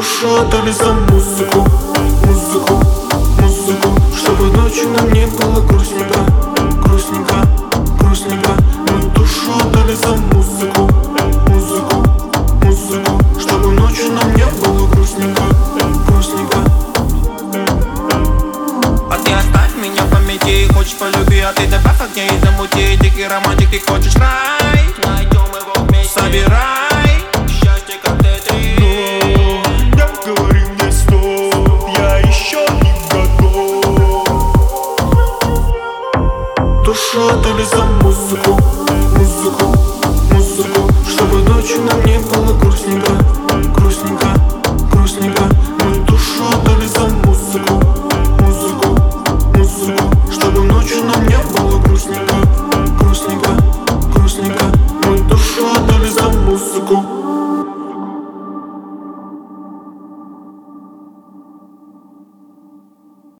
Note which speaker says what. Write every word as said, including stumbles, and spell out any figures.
Speaker 1: душу отдали за музыку, музыку, музыку, чтобы ночью нам не было грустненько, грустненько, грустненько. Мы душу отдали за музыку, музыку, музыку, чтобы ночью нам не было грустненько, грустненько.
Speaker 2: А ты оставь меня в памяти, хочешь полюби, а ты добавь огня и замути. Дикий романтик, ты хочешь рай, найдем его вместе, собирай счастье, как Тетри.
Speaker 1: Но не говори мне стоп, я еще не готов. Душу отдали за музыку, музыку, музыку, чтобы ночью нам не было грустненько, грустненько, грустненько. Мы душу отдали за музыку, музыку, музыку, чтобы ночью нам не было грустненько.